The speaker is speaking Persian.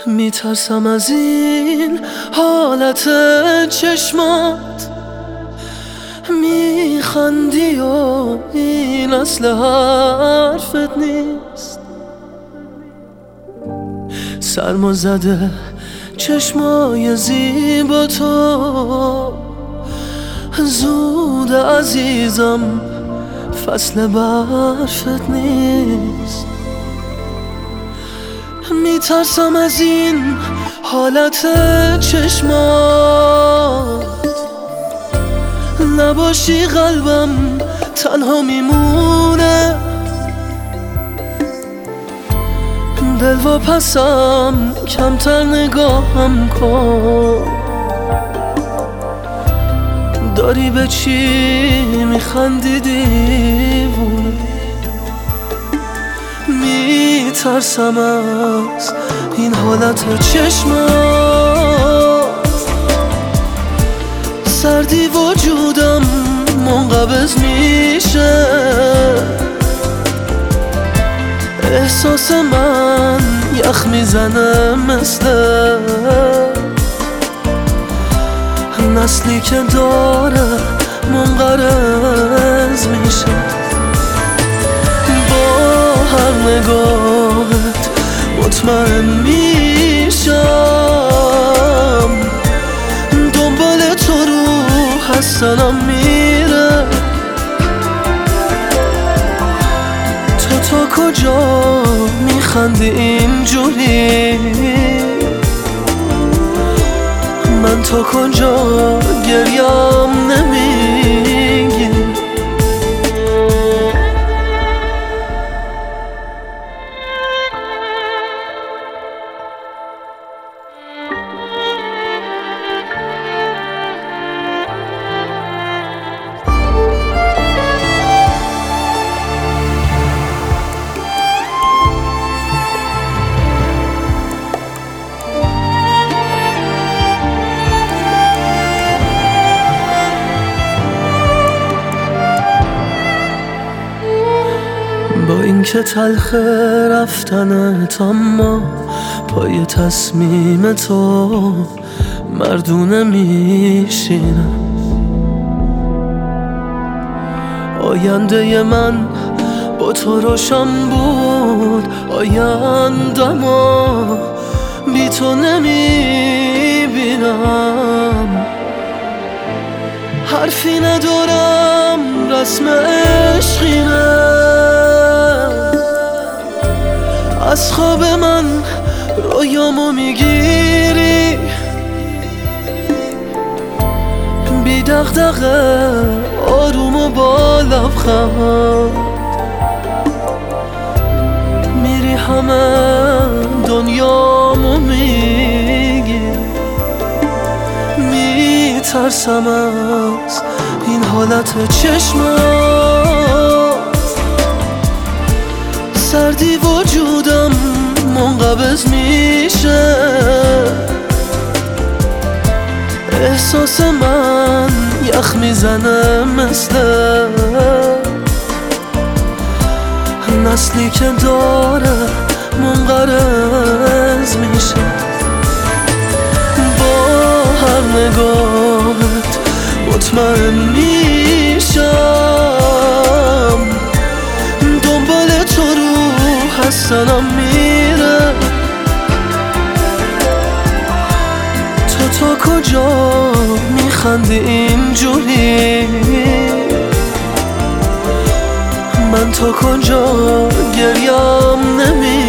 میترسم از این حالت چشمات، میخندی و این اصل حرفت نیست. سرما زده چشمای زیبا تو، زود عزیزم فصل برفت نیست. میترسم از این حالت چشمات، نباشی قلبم تنها میمونه. دل و پسم کمتر نگاهم کن، داری به چی میخندی دیوونه؟ میترسم از این حالت چشمات، سردی وجودم منقبض میشه. احساس من یخ میزنه مثل نسلی که داره منقرض میشه. با هر نگاهت مطمئن میشم، دنبال تو روح حسنم میره. تو تا کجا میخندی اینجوری؟ من تا کجا گریم نمیگی؟ با اینکه تلخ رفتنت، اما پای تصمیم تو مردونه میشینم. آینده من با تو روشن بود، آینده‌مو بی تو نمیبینم. حرفی ندارم، رسم عشقینه. از خواب من رویامو میگیری، بی دغدغه آروم و با لبخند میری همه دنیامو میگی. میترسم از این حالت چشمات، سردی وجودم منقبض میشه. احساس من یخ میزنه مثل نسلی که داره منقرض میشه. با هر نگاهت مطمئن میشم، دنبال تو روح حسنم میره. تو تا کجا میخندی اینجوری؟ من تا کجا گریم نمیگی؟